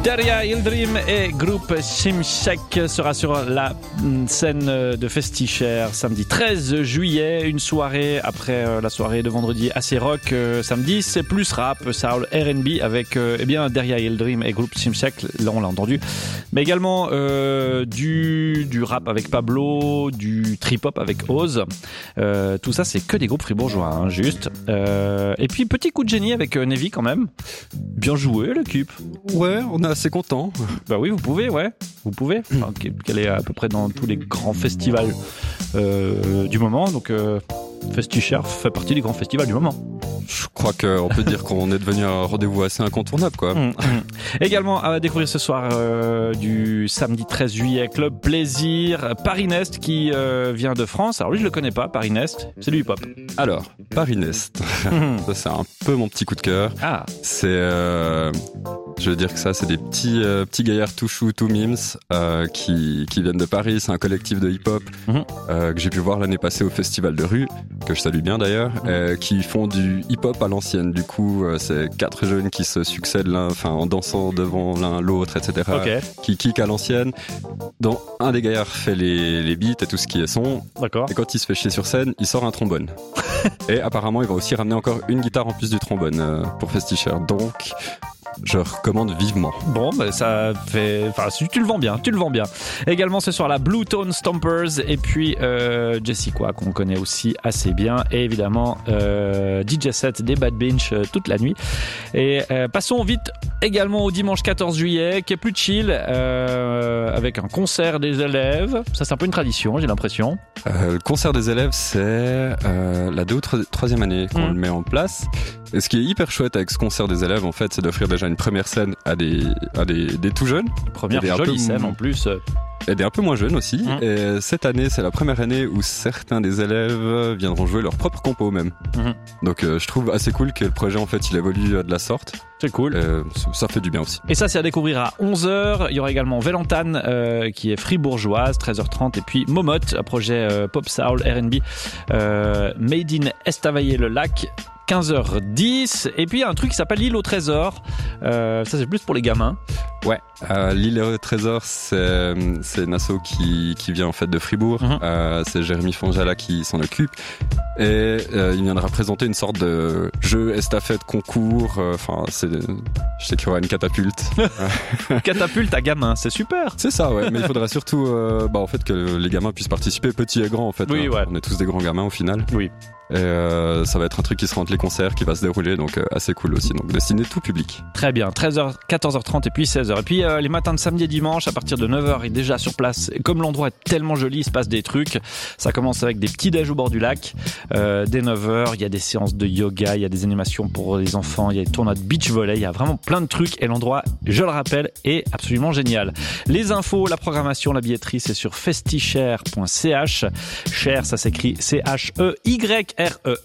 Derya Yildirim et groupe Şimşek sera sur la scène de Festicher samedi 13 juillet. Une soirée après la soirée de vendredi assez rock. Samedi, c'est plus rap, soul, R&B avec Derya Yildirim et groupe Şimşek. Là, on l'a entendu. Mais également du rap avec Pablo, du trip-hop avec Oz. Tout ça, c'est que des groupes fribourgeois, hein, juste. Et puis, petit coup de génie avec Nevi quand même. Bien joué, l'équipe. Ouais, on est assez content. Bah oui, vous pouvez, ouais. Vous pouvez. Enfin, qu'elle est à peu près dans tous les grands festivals du moment. Donc, Festicher fait partie des grands festivals du moment. Je crois qu'on peut dire qu'on est devenu un rendez-vous assez incontournable, quoi. Également à découvrir ce soir du samedi 13 juillet, Club Plaisir, Paris Nest qui vient de France. Alors lui, je le connais pas, Paris Nest, c'est du hip-hop. Alors, Paris Nest, ça c'est un peu mon petit coup de cœur. Ah. C'est, je veux dire que ça, c'est des petits gaillards tout chou, tout mimes, qui viennent de Paris. C'est un collectif de hip-hop que j'ai pu voir l'année passée au Festival de Rue, que je salue bien d'ailleurs, qui font du hip-hop à l'ancienne. Du coup, c'est 4 jeunes qui se succèdent en dansant devant l'un l'autre, etc. Okay. Qui kick à l'ancienne. Dont un des gaillards fait les beats et tout ce qui est son. D'accord. Et quand il se fait chier sur scène, il sort un trombone. Et apparemment, il va aussi ramener encore une guitare en plus du trombone pour Festicher. Donc, je recommande vivement. Bon, bah ça fait... Enfin, tu le vends bien. Également, ce soir, la Blue Tone Stompers et puis Jessie Quoi, qu'on connaît aussi assez bien. Et évidemment, DJ set des Bad Binch toute la nuit. Et passons vite également au dimanche 14 juillet, qui est plus chill, avec un concert des élèves. Ça, c'est un peu une tradition, j'ai l'impression. Le concert des élèves, c'est la 2e ou 3e année qu'on le met en place. Et ce qui est hyper chouette avec ce concert des élèves, en fait, c'est d'offrir déjà une première scène à des tout jeunes. Première jolie scène en plus. Et des un peu moins jeunes aussi. Et cette année, c'est la première année où certains des élèves viendront jouer leur propre compo même. Donc je trouve assez cool que le projet, en fait, il évolue de la sorte. C'est cool. Ça fait du bien aussi. Et ça, c'est à découvrir à 11h. Il y aura également Vélantane, qui est fribourgeoise, 13h30. Et puis Momotte, un projet pop soul R&B, made in Estavayer-le-Lac. 15h10. Et puis il y a un truc qui s'appelle l'île au trésor. Ça, c'est plus pour les gamins. Ouais, l'île au trésor, c'est une asso qui vient en fait de Fribourg. C'est Jérémy Fonjala qui s'en occupe. Et il viendra présenter une sorte de jeu estafette concours. Je sais qu'il y aura une catapulte. Catapulte à gamins, c'est super. C'est ça, ouais. Mais il faudra surtout en fait que les gamins puissent participer, petits et grands en fait. Oui, ouais. On est tous des grands gamins au final. Oui. Et ça va être un truc qui sera entre les concerts qui va se dérouler, donc assez cool aussi, donc destiné tout public. Très bien, 13h, 14h30 et puis 16h. Et puis les matins de samedi et dimanche à partir de 9h et déjà sur place. Et comme l'endroit est tellement joli, il se passe des trucs. Ça commence avec des petits déj au bord du lac. Dès 9h, il y a des séances de yoga, il y a des animations pour les enfants, il y a des tournois de beach volley, il y a vraiment plein de trucs et l'endroit, je le rappelle, est absolument génial. Les infos, la programmation, la billetterie, c'est sur festicher.ch. Cher, ça s'écrit C-H-E-Y-R-E-S.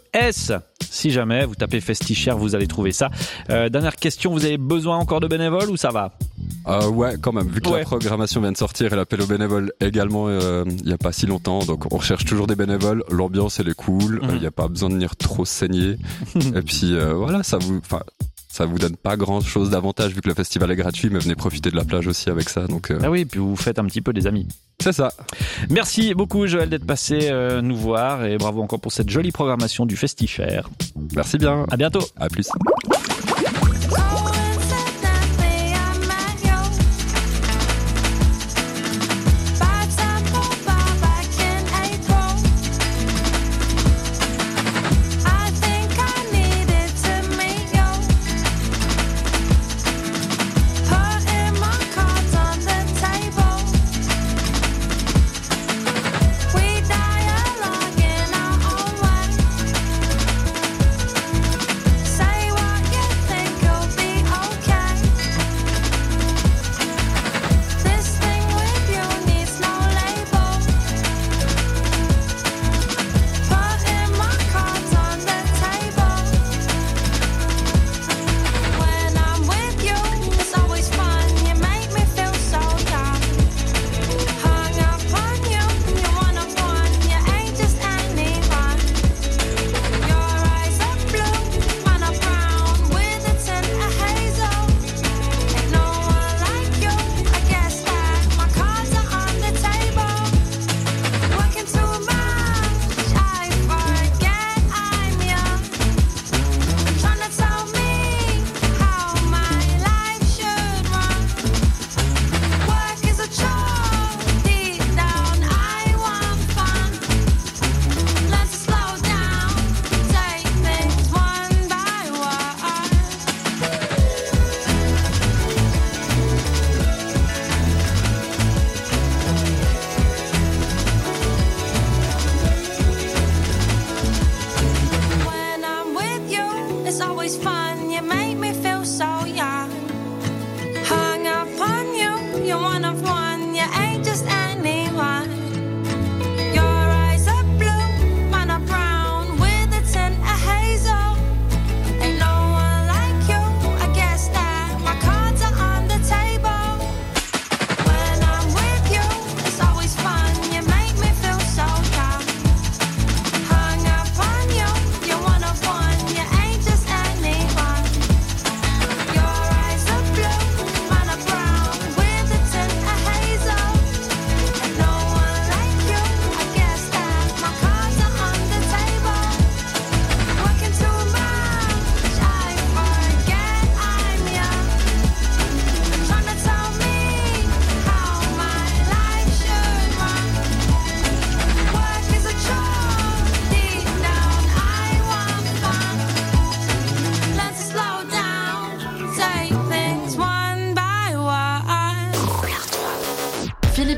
Si jamais vous tapez Festicher, vous allez trouver ça. Dernière question, vous avez besoin encore de bénévoles ou ça va ? Ouais, quand même, vu que la programmation vient de sortir et l'appel aux bénévoles également il n'y a pas si longtemps, donc on recherche toujours des bénévoles. L'ambiance elle est cool, il n'y a pas besoin de venir trop saigner. Et puis voilà, ça vous donne pas grand chose d'avantage vu que le festival est gratuit, mais venez profiter de la plage aussi avec ça. Donc Ah oui, puis vous faites un petit peu des amis. C'est ça. Merci beaucoup Joël d'être passé nous voir et bravo encore pour cette jolie programmation du Festicher. Merci bien. À bientôt. À plus. Say what you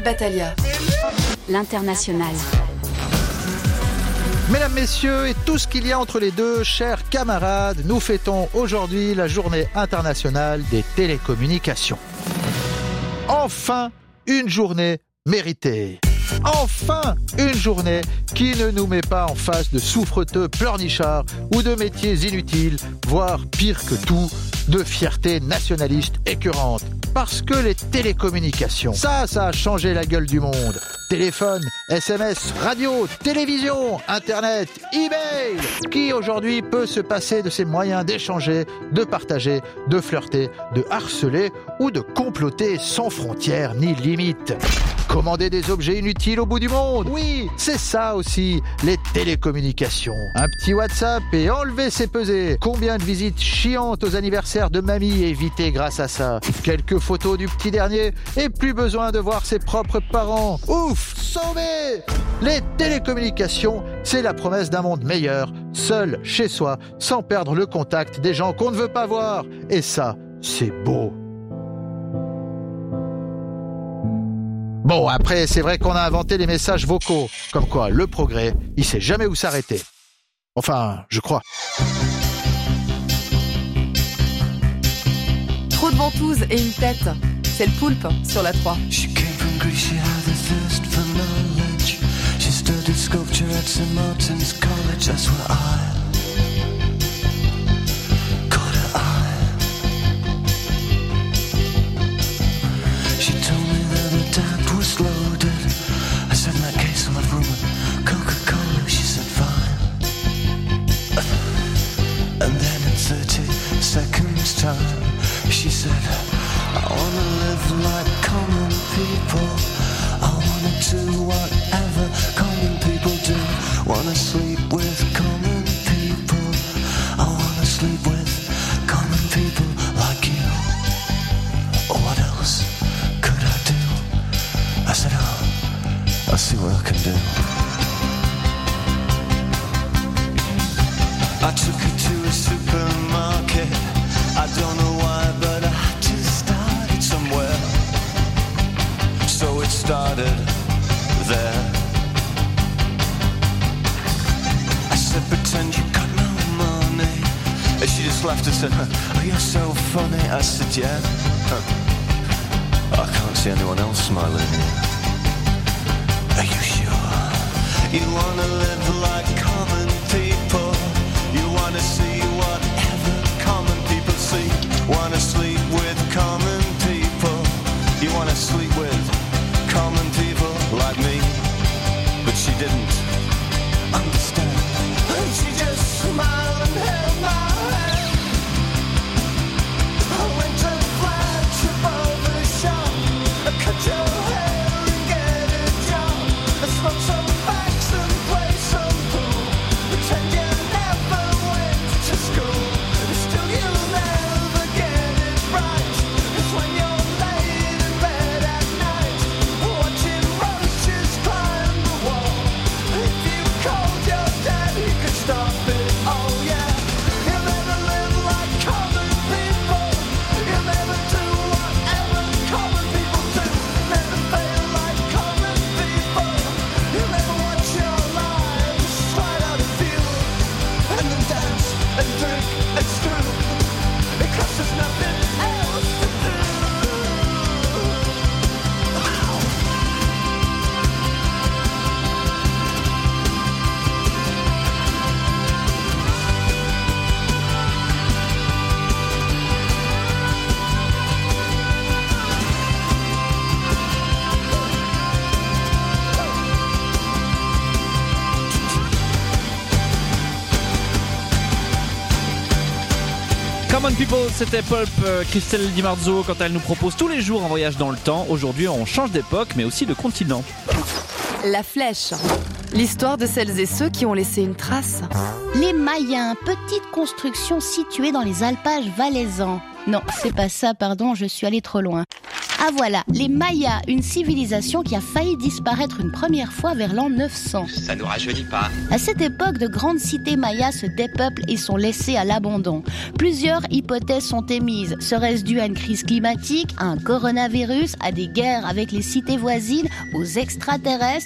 Battaglia. L'international. Mesdames, messieurs, et tout ce qu'il y a entre les deux, chers camarades, nous fêtons aujourd'hui la journée internationale des télécommunications. Enfin, une journée méritée. Enfin, une journée qui ne nous met pas en face de souffreteux pleurnichards ou de métiers inutiles, voire pire que tout, de fierté nationaliste écœurante. Parce que les télécommunications, ça a changé la gueule du monde. Téléphone, SMS, radio, télévision, Internet, e-mail. Qui aujourd'hui peut se passer de ces moyens d'échanger, de partager, de flirter, de harceler ou de comploter sans frontières ni limites? Commander des objets inutiles au bout du monde. Oui, c'est ça aussi, les télécommunications. Un petit WhatsApp et enlever ses pesées. Combien de visites chiantes aux anniversaires de mamie évitées grâce à ça? Quelques photos du petit dernier et plus besoin de voir ses propres parents. Ouf, sauvé! Les télécommunications, c'est la promesse d'un monde meilleur, seul, chez soi, sans perdre le contact des gens qu'on ne veut pas voir. Et ça, c'est beau. Bon, après, c'est vrai qu'on a inventé les messages vocaux. Comme quoi, le progrès, il sait jamais où s'arrêter. Enfin, je crois. Trop de ventouses et une tête. C'est le poulpe sur la 3. She came from Greece, she had a thirst for knowledge. She studied sculpture at St. Martin's College. That's where I caught her eye. She told me that her dad was loaded. I said, in that case I'll have room with Coca-Cola. She said, fine. And then in 30 seconds time she said, I wanna live like common people. I wanna do whatever common people do. Wanna sleep with common people. I wanna sleep with common people like you. What else could I do? I said, oh, I'll see what I can do. I took her to a supermarket. I don't know why, but I just started somewhere. So it started there. I said, pretend you got no money. And she just laughed and said, oh, you're so funny. I said, yeah. I can't see anyone else smiling. Are you sure? You wanna live like common people. You wanna see whatever common people see. Wanna sleep with common people. You wanna sleep with common people like me. But she didn't understand. And she just smiled and held my hand. I went to the flagship of the shop. I cut your hair and get a job. I smoke some facts and play some pool. Pretend you never went to school. Still you'll never get it right. It's when you're laid in bed at night, watching roaches climb the wall. If you called your dad, he could stop it. Oh yeah. You'll never live like common people. You'll never do whatever common people do. Never fail like common people. You'll never watch your lives slide out of view. And then dance and drink and screw. Because there's nothing else to do. Common People, c'était Pulp, Christelle Di Marzo quand elle nous propose tous les jours un voyage dans le temps. Aujourd'hui, on change d'époque, mais aussi de continent. La flèche. L'histoire de celles et ceux qui ont laissé une trace. Les Mayens, petite construction située dans les alpages valaisans. Non, c'est pas ça, pardon, je suis allée trop loin. Ah voilà, les Mayas, une civilisation qui a failli disparaître une première fois vers l'an 900. Ça nous rajeunit pas. À cette époque, de grandes cités mayas se dépeuplent et sont laissées à l'abandon. Plusieurs hypothèses sont émises. Serait-ce dû à une crise climatique, à un coronavirus, à des guerres avec les cités voisines, aux extraterrestres ?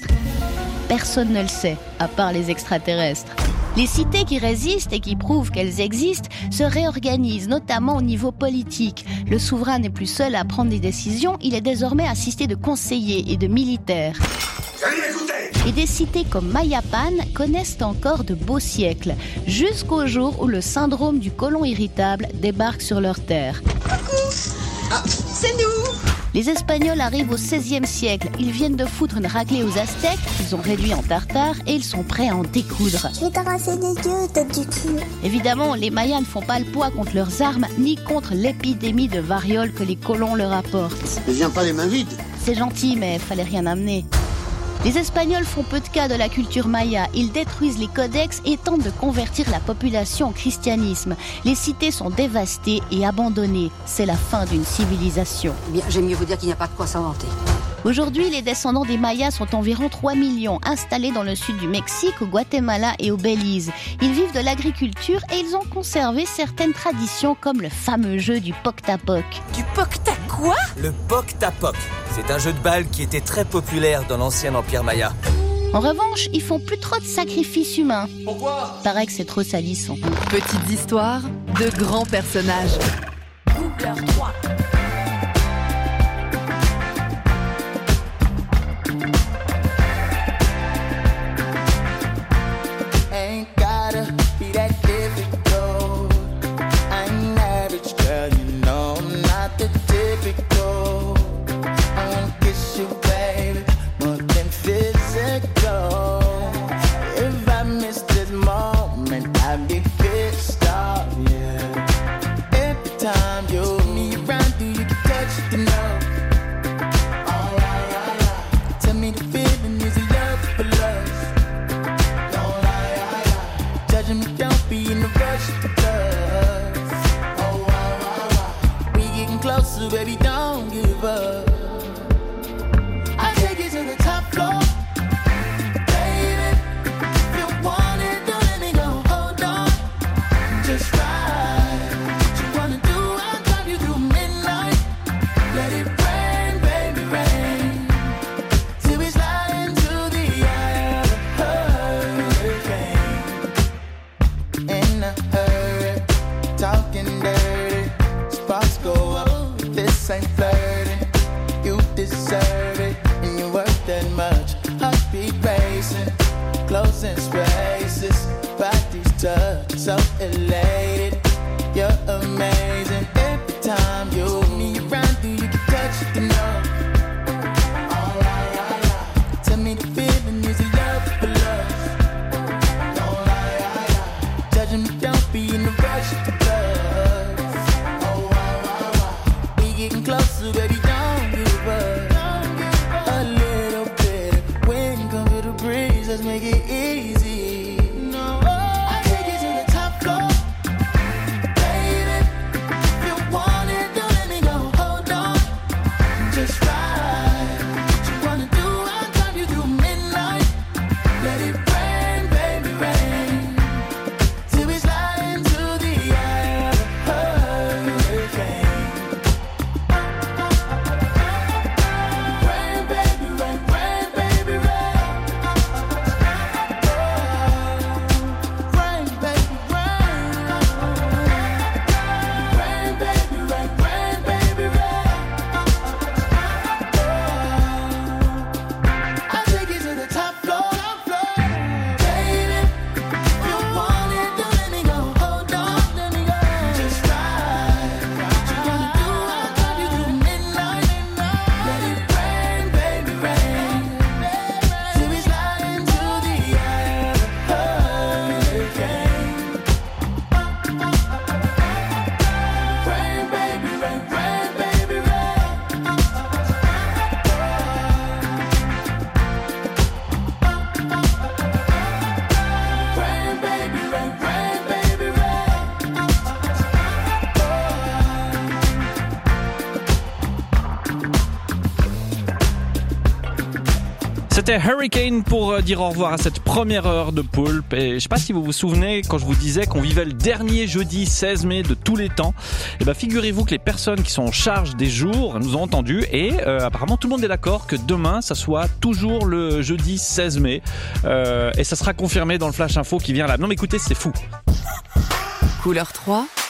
Personne ne le sait, à part les extraterrestres. Les cités qui résistent et qui prouvent qu'elles existent se réorganisent, notamment au niveau politique. Le souverain n'est plus seul à prendre des décisions, il est désormais assisté de conseillers et de militaires. Et des cités comme Mayapan connaissent encore de beaux siècles, jusqu'au jour où le syndrome du côlon irritable débarque sur leur terre. Coucou! Ah, c'est nous! Les Espagnols arrivent au XVIe siècle. Ils viennent de foutre une raclée aux Aztèques, ils ont réduit en tartare et ils sont prêts à en découdre. Je vais t'arracher les yeux, tête du cul. Évidemment, les Mayas ne font pas le poids contre leurs armes, ni contre l'épidémie de variole que les colons leur apportent. Ne viens pas les mains vides. C'est gentil, mais fallait rien amener. Les Espagnols font peu de cas de la culture maya. Ils détruisent les codex et tentent de convertir la population au christianisme. Les cités sont dévastées et abandonnées. C'est la fin d'une civilisation. Eh bien, j'aime mieux vous dire qu'il n'y a pas de quoi s'inventer. Aujourd'hui, les descendants des Mayas sont environ 3 millions, installés dans le sud du Mexique, au Guatemala et au Belize. Ils vivent de l'agriculture et ils ont conservé certaines traditions comme le fameux jeu du Poctapoc. Du Pocta quoi ? Le Poctapoc. C'est un jeu de balle qui était très populaire dans l'ancien empire maya. En revanche, ils font plus trop de sacrifices humains. Pourquoi ? Paraît que c'est trop salissant. Petites histoires de grands personnages. Google 3. Baby, don't give up. I'll take you to the top floor. Baby, if you want it, don't let me go. Hold on, just ride. What you wanna do, I'll drive you through midnight. Let it rain, baby, rain. Till we slide into the eye of a hurricane. In a hurry, talking dirty, sparks go up. This ain't flirting, you deserve it, and you're worth that much. Heartbeat racing, closing spaces, bodies touch, so elated. You're amazing. Every time you me around, do you can touch the note? Alright, tell me the feeling is a love for love. Don't lie, judging me, don't be in a rush to love. Closer, C'était Hurricane pour dire au revoir à cette première heure de Pulp. Et je sais pas si vous vous souvenez quand je vous disais qu'on vivait le dernier jeudi 16 mai de tous les temps. Et ben figurez-vous que les personnes qui sont en charge des jours nous ont entendus et apparemment tout le monde est d'accord que demain ça soit toujours le jeudi 16 mai et ça sera confirmé dans le Flash Info qui vient là. Non mais écoutez, c'est fou. Couleur 3.